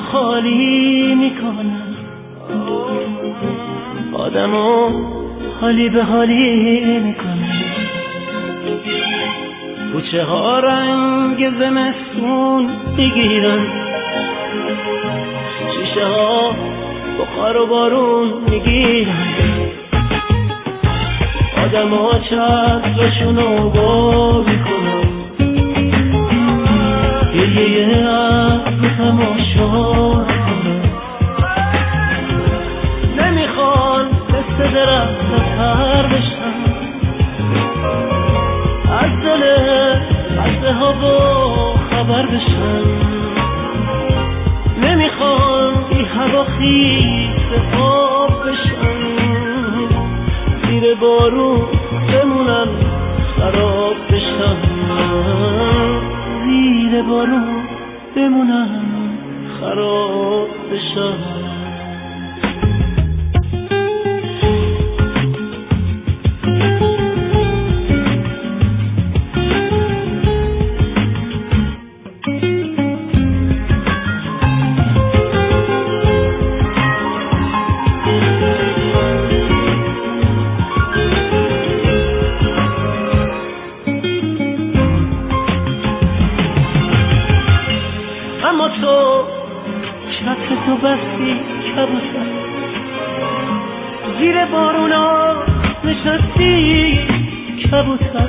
خالی میکنن، آدمو حالی به حالی میکنن. کوچه ها رنگ زمستون میگیرن، شیشه ها بخار و بارون میگیرن. آدم ها چترشونو باز میکنن، گریه ابرو تماشا میکنن. نمیخوان مثل درخت تر بشن، از دل عرضه ها با خبر بشن. نمیخوان بی هوا خیس آب بشن، زیر بارون بمونن خراب بشن. زیر بارون بمونن خراب بشن. اما تو چتر تو بستی کبوتر، زیر بارونا نشستی کبوتر.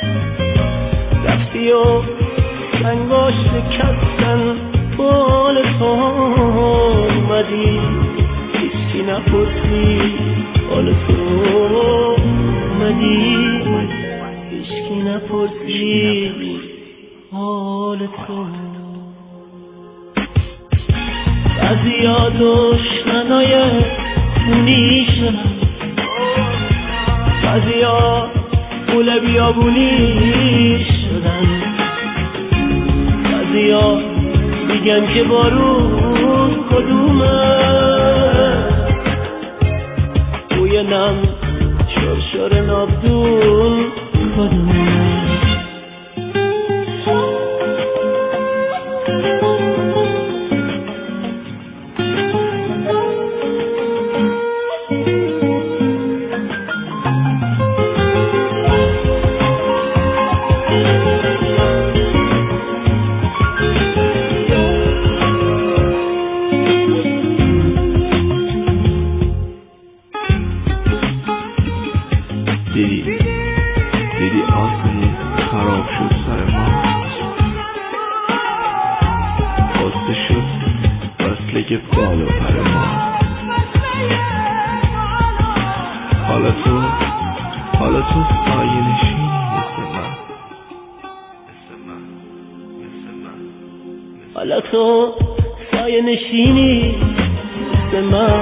رفتی و سنگا شکستن بال تو، اومدی هیچی نپرسی حال تو. اومدی هیچکی نپرسی حال تو. بعضیا دشمنای خونی شدن، بعضیا پول بیابونی شدن. بعضیا میگن که بارون کدومه، بوی نم شرشر نابدون کدومه. دیدی آسمون خراب شد سر ما، بسته شد وصله بال و پر ما. حالا تو سایه نشینی مثل من. حالا تو سایه نشینی مثل من.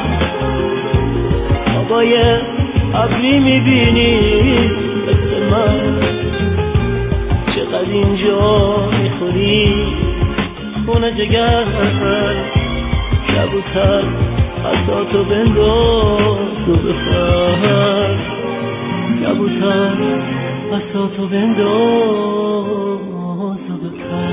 هوای ابری میبینی مثل من. چقدر اینجا میخوری خونه جگر، کبوتر عصاتو بنداز و بپر. کبوتر عصاتو بنداز و بپر.